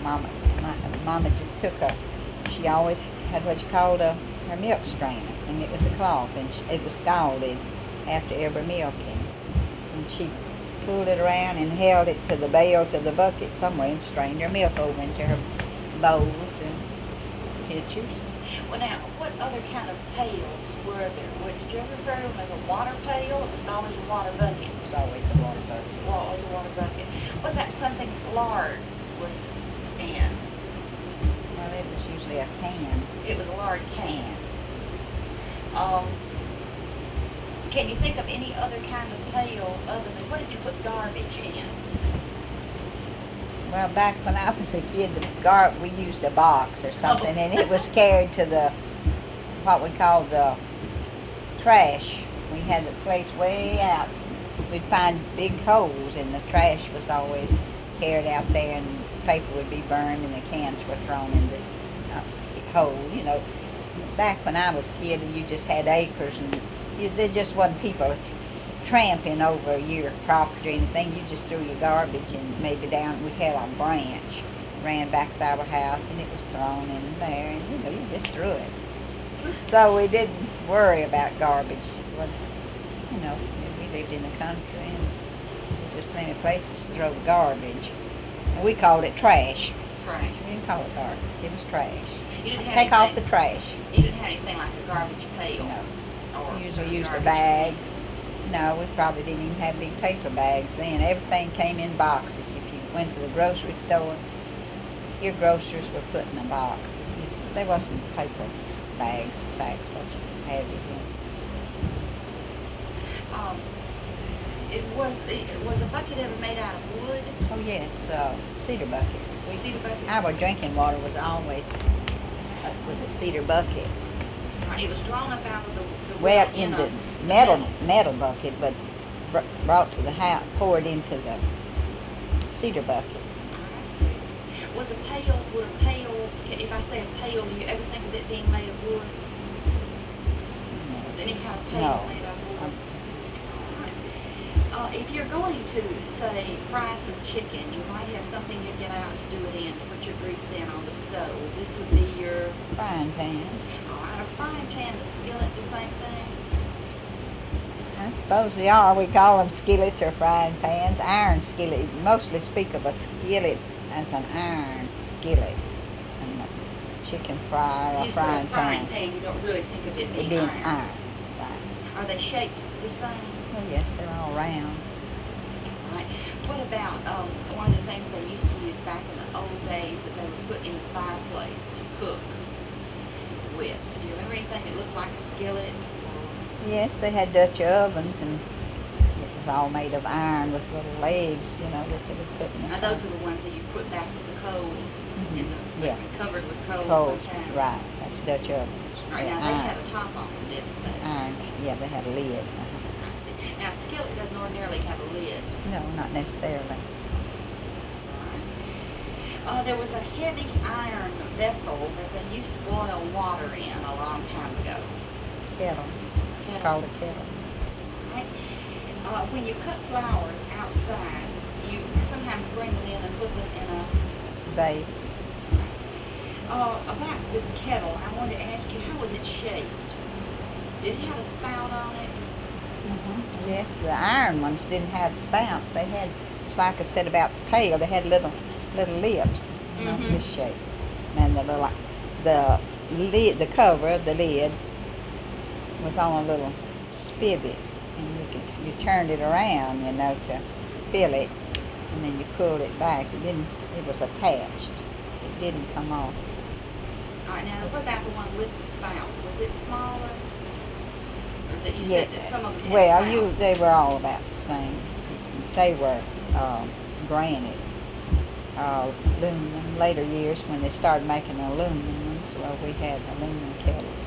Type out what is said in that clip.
Mama, Mama just took she always had what you called her milk strainer, and it was a cloth, and it was scalded after every milking. And she pulled it around and held it to the bells of the bucket somewhere and strained her milk over into her bowls and pitchers. Well, now, what other kind of pails were there? Did you ever refer to them as a water pail, or was it always a water bucket? It was always a water bucket. Well, always a water bucket. What about something lard was in? Well, it was usually a can. It was a lard can. Can you think of any other kind of pail other than, what did you put garbage in? Well, back when I was a kid, we used a box or something, and it was carried to what we called the trash. We had a place way out. We'd find big holes, and the trash was always carried out there, and paper would be burned, and the cans were thrown in this hole. You know, back when I was a kid, you just had acres, and there just wasn't people tramping over your property or anything. You just threw your garbage and maybe down. We had a branch ran back to our house, and it was thrown in there, and you just threw it. So we didn't worry about garbage. It was, we lived in the country, and there was plenty of places to throw the garbage. And we called it trash. Trash. We didn't call it garbage. It was trash. You didn't have Take off the trash. You didn't have anything like a garbage pail. No. Or We usually used a garbage bag. can. No, we probably didn't even have big paper bags then. Everything came in boxes. If you went to the grocery store, your groceries were put in a box. There wasn't paper bags, sacks, what you had it in. Was a bucket ever made out of wood? Oh yes, cedar buckets. Cedar buckets? Our drinking water was always was a cedar bucket. Right, it was drawn up out of the Well, wood in the metal. metal bucket, but brought to the house, poured into the cedar bucket. I see. Would a pail, if I say a pail, do you ever think of it being made of wood? Was any kind of pail No. made of wood? All right. If you're going to, say, fry some chicken, you might have something you get out to do it in, to put your grease in on the stove. This would be your Frying pans. All right, a frying pan, a skillet, the same thing? I suppose they are. We call them skillets or frying pans. Iron skillet. You mostly speak of a skillet as an iron skillet. And a chicken fryer or You frying say a frying pan. pan, you don't really think of it It being being iron. iron. Right. Are they shaped the same? Well, yes, they're all round. Right. What about one of the things they used to use back in the old days that they would put in the fireplace to cook with? Do you remember anything that looked like a skillet? Yes, they had Dutch ovens, and it was all made of iron with little legs, that they would put in the Now those are the ones that you put back with the coals in the Yeah. covered with coals coals. sometimes. Right, that's Dutch ovens. Right. They're Now they iron. had a top on them, didn't they? Iron. Yeah, they had a lid. I see. Now a skillet doesn't ordinarily have a lid. No, not necessarily. There was a heavy iron vessel that they used to boil water in a long time ago. Kettle. It's called a kettle. Right? When you cut flowers outside, you sometimes bring them in and put them in a... Base. About this kettle, I wanted to ask you, how was it shaped? Did it have a spout on it? Yes, the iron ones didn't have spouts. They had, just like I said about the pail, they had little lips, this shape. And the cover of the lid was on a little spigot, and you turned it around, to fill it, and then you pulled it back. It was attached. It didn't come off. All right, now what about the one with the spout? Was it smaller? That you said that some of them had spouts. They were all about the same. They were granite. Aluminum. Later years, when they started making aluminum ones, well, we had aluminum kettles.